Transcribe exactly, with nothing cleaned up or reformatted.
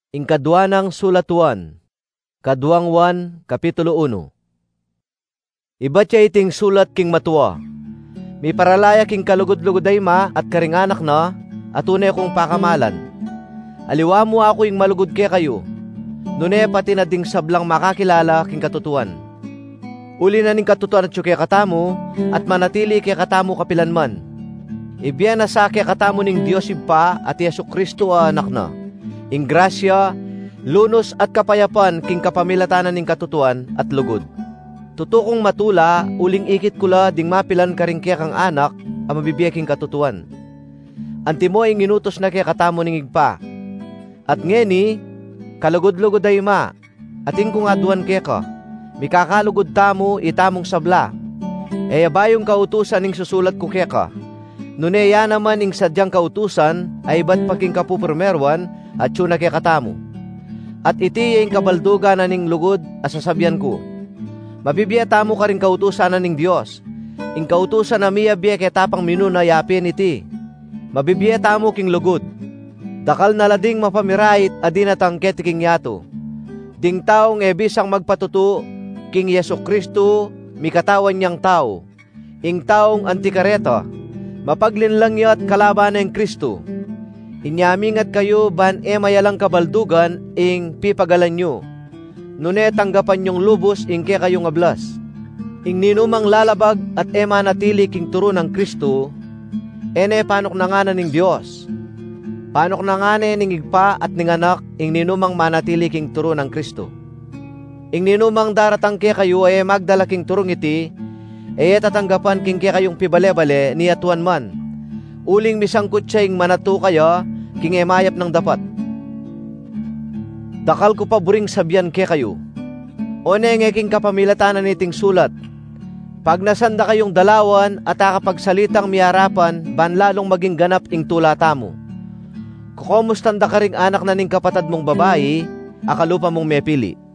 Ingkadwanang sulatuan, kaduang wan, kapitulo uno. Iba tiya iting sulat king matwa. May paralaya king kalugod-lugod ay ma at karinganak na, at unay kong pakamalan. Aliwa mo ako yung malugod kaya kayo, nunay pati na ding sablang makakilala king katutuan. Uli na ning katutuan at kaya katamo, at manatili kaya katamo kapilanman. Ibiyan na sa kaya katamo ning Diyos ipa at Yesu Kristo a anak na. Ing grasya, lunos at kapayapan king kapamilatanan ning katutuan at lugod. Tutukong matula, uling ikit kula ding mapilan karing kaya kang anak, ang mabibiyay king katutuan. Antimo ing inutos na kaya katamo ning igpa. At ngeni, kalugod-lugod ay ma, ating kung aduan kaya ka, mikakalugod tamo itamong sabla. E bayong kautusan ning susulat ko kaya ka. Nuneya naman ing sadyang kautusan, ay ba't pagking kapupermerwan, at yun na kaya katamo. At iti yung kabalduga na ning lugod asasabyan ko. Mabibiya tamo ka rin kautusan na ning Diyos. Ing kautusan na miya biya kaya tapang minuna yapin iti. Mabibiya tamo king lugod. Dakal na lading mapamirait adinatang ketiking yato. Ding taong ebisang magpatuto king Yesu Kristo mikatawan niyang tao. Ing taong antikareta mapaglinlang yat kalaban ng Kristo. Inyamingat kayo ban e mayalang kabaldugan ing pipagalan nyo. Nune tanggapan nyong lubos ing kaya kayong ablas. Ing ninumang lalabag at e manatili king turo ng Kristo, ene panok na nga na ning Diyos. Panok na nga na ning igpa at ning anak ing ninumang manatili king turo ng Kristo. Ing ninumang daratang kaya kayo e magdala king turong iti, e tatanggapan king kaya kayong pibale-bale ni atuan man. Uling misangkot siya ing manato kaya, king emayap ng dapat. Dakal ko pa buring sabyan kaya kayo. O nenge king kapamilatanan niting sulat. Pag nasanda kayong dalawan at akapagsalitang miyarapan, ban lalong maging ganap ing tulata mo. Kukumustanda ka ring anak na ning kapatad mong babae, akalupa mong mepili.